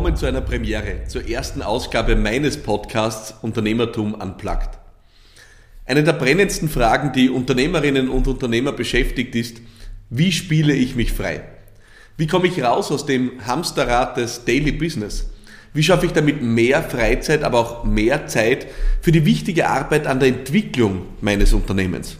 willkommen zu einer Premiere, zur ersten Ausgabe meines Podcasts Unternehmertum Unplugged. Eine der brennendsten Fragen, die Unternehmerinnen und Unternehmer beschäftigt, ist: Wie spiele ich mich frei? Wie komme ich raus aus dem Hamsterrad des Daily Business? Wie schaffe ich damit mehr Freizeit, aber auch mehr Zeit für die wichtige Arbeit an der Entwicklung meines Unternehmens?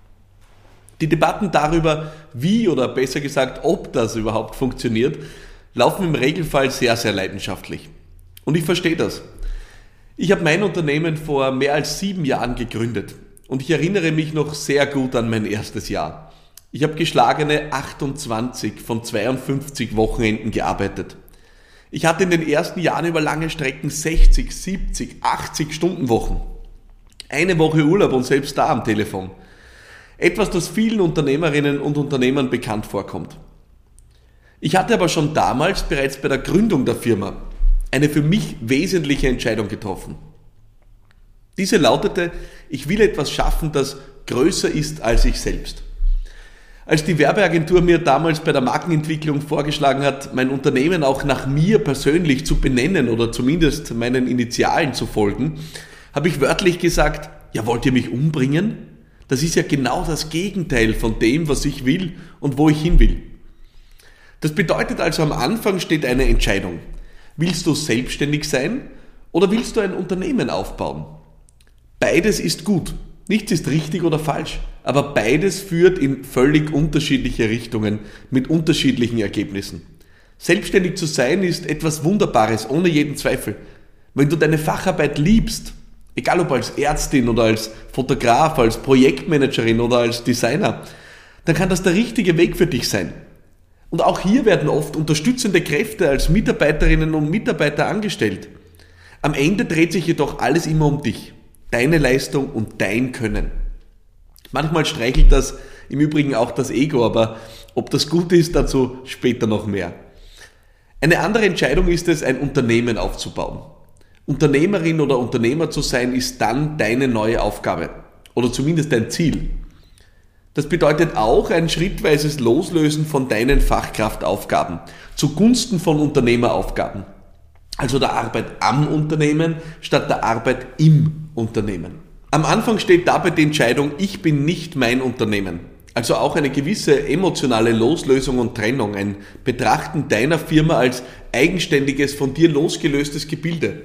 Die Debatten darüber, wie oder besser gesagt, ob das überhaupt funktioniert, laufen im Regelfall sehr, sehr leidenschaftlich. Und ich verstehe das. Ich habe mein Unternehmen vor mehr als 7 Jahren gegründet und ich erinnere mich noch sehr gut an mein erstes Jahr. Ich habe geschlagene 28 von 52 Wochenenden gearbeitet. Ich hatte in den ersten Jahren über lange Strecken 60, 70, 80 Stundenwochen. Eine Woche Urlaub und selbst da am Telefon. Etwas, das vielen Unternehmerinnen und Unternehmern bekannt vorkommt. Ich hatte aber schon damals, bereits bei der Gründung der Firma, eine für mich wesentliche Entscheidung getroffen. Diese lautete: Ich will etwas schaffen, das größer ist als ich selbst. Als die Werbeagentur mir damals bei der Markenentwicklung vorgeschlagen hat, mein Unternehmen auch nach mir persönlich zu benennen oder zumindest meinen Initialen zu folgen, habe ich wörtlich gesagt: Ja, wollt ihr mich umbringen? Das ist ja genau das Gegenteil von dem, was ich will und wo ich hin will. Das bedeutet also, am Anfang steht eine Entscheidung. Willst du selbstständig sein oder willst du ein Unternehmen aufbauen? Beides ist gut. Nichts ist richtig oder falsch, aber beides führt in völlig unterschiedliche Richtungen mit unterschiedlichen Ergebnissen. Selbstständig zu sein ist etwas Wunderbares, ohne jeden Zweifel. Wenn du deine Facharbeit liebst, egal ob als Ärztin oder als Fotograf, als Projektmanagerin oder als Designer, dann kann das der richtige Weg für dich sein. Und auch hier werden oft unterstützende Kräfte als Mitarbeiterinnen und Mitarbeiter angestellt. Am Ende dreht sich jedoch alles immer um dich, deine Leistung und dein Können. Manchmal streichelt das im Übrigen auch das Ego, aber ob das gut ist, dazu später noch mehr. Eine andere Entscheidung ist es, ein Unternehmen aufzubauen. Unternehmerin oder Unternehmer zu sein, ist dann deine neue Aufgabe oder zumindest dein Ziel. Das bedeutet auch ein schrittweises Loslösen von deinen Fachkraftaufgaben zugunsten von Unternehmeraufgaben. Also der Arbeit am Unternehmen statt der Arbeit im Unternehmen. Am Anfang steht dabei die Entscheidung: Ich bin nicht mein Unternehmen. Also auch eine gewisse emotionale Loslösung und Trennung, ein Betrachten deiner Firma als eigenständiges, von dir losgelöstes Gebilde.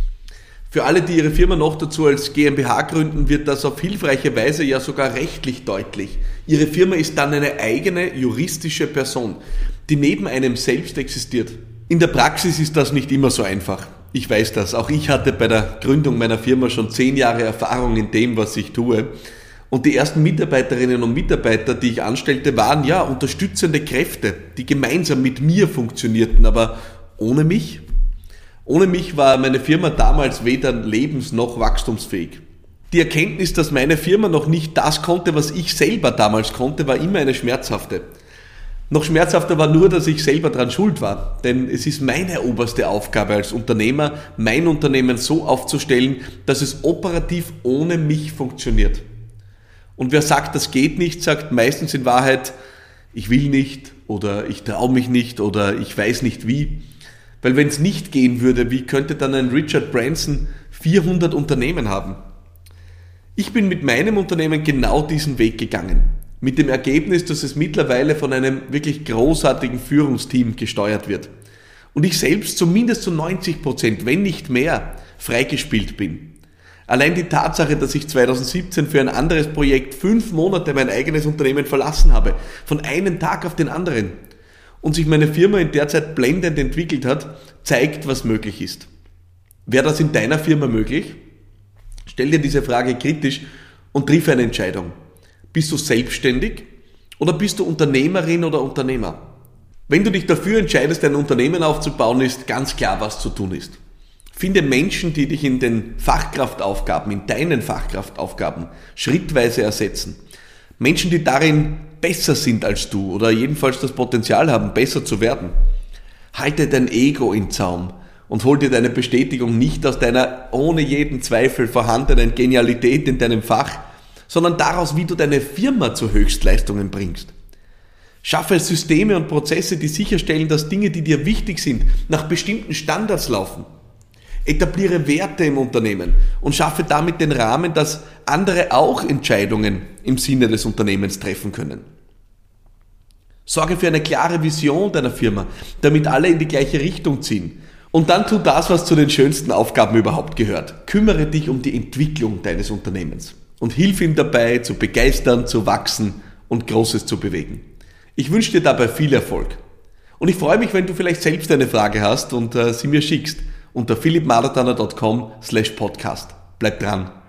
Für alle, die ihre Firma noch dazu als GmbH gründen, wird das auf hilfreiche Weise ja sogar rechtlich deutlich. Ihre Firma ist dann eine eigene juristische Person, die neben einem selbst existiert. In der Praxis ist das nicht immer so einfach. Ich weiß das. Auch ich hatte bei der Gründung meiner Firma schon 10 Jahre Erfahrung in dem, was ich tue. Und die ersten Mitarbeiterinnen und Mitarbeiter, die ich anstellte, waren ja unterstützende Kräfte, die gemeinsam mit mir funktionierten, aber ohne mich? Ohne mich war meine Firma damals weder lebens- noch wachstumsfähig. Die Erkenntnis, dass meine Firma noch nicht das konnte, was ich selber damals konnte, war immer eine schmerzhafte. Noch schmerzhafter war nur, dass ich selber dran schuld war. Denn es ist meine oberste Aufgabe als Unternehmer, mein Unternehmen so aufzustellen, dass es operativ ohne mich funktioniert. Und wer sagt, das geht nicht, sagt meistens in Wahrheit: Ich will nicht oder ich traue mich nicht oder ich weiß nicht wie. Weil wenn es nicht gehen würde, wie könnte dann ein Richard Branson 400 Unternehmen haben? Ich bin mit meinem Unternehmen genau diesen Weg gegangen. Mit dem Ergebnis, dass es mittlerweile von einem wirklich großartigen Führungsteam gesteuert wird. Und ich selbst zumindest zu 90%, wenn nicht mehr, freigespielt bin. Allein die Tatsache, dass ich 2017 für ein anderes Projekt 5 Monate mein eigenes Unternehmen verlassen habe, von einem Tag auf den anderen, und sich meine Firma in der Zeit blendend entwickelt hat, zeigt, was möglich ist. Wäre das in deiner Firma möglich? Stell dir diese Frage kritisch und triff eine Entscheidung. Bist du selbstständig oder bist du Unternehmerin oder Unternehmer? Wenn du dich dafür entscheidest, ein Unternehmen aufzubauen, ist ganz klar, was zu tun ist. Finde Menschen, die dich in den Fachkraftaufgaben, in deinen Fachkraftaufgaben schrittweise ersetzen. Menschen, die darin besser sind als du oder jedenfalls das Potenzial haben, besser zu werden. Halte dein Ego in Zaum und hol dir deine Bestätigung nicht aus deiner ohne jeden Zweifel vorhandenen Genialität in deinem Fach, sondern daraus, wie du deine Firma zu Höchstleistungen bringst. Schaffe Systeme und Prozesse, die sicherstellen, dass Dinge, die dir wichtig sind, nach bestimmten Standards laufen. Etabliere Werte im Unternehmen und schaffe damit den Rahmen, dass andere auch Entscheidungen im Sinne des Unternehmens treffen können. Sorge für eine klare Vision deiner Firma, damit alle in die gleiche Richtung ziehen. Und dann tu das, was zu den schönsten Aufgaben überhaupt gehört. Kümmere dich um die Entwicklung deines Unternehmens und hilf ihm dabei, zu begeistern, zu wachsen und Großes zu bewegen. Ich wünsche dir dabei viel Erfolg. Und ich freue mich, wenn du vielleicht selbst eine Frage hast und sie mir schickst unter philippmarathoner.com/podcast. Bleib dran.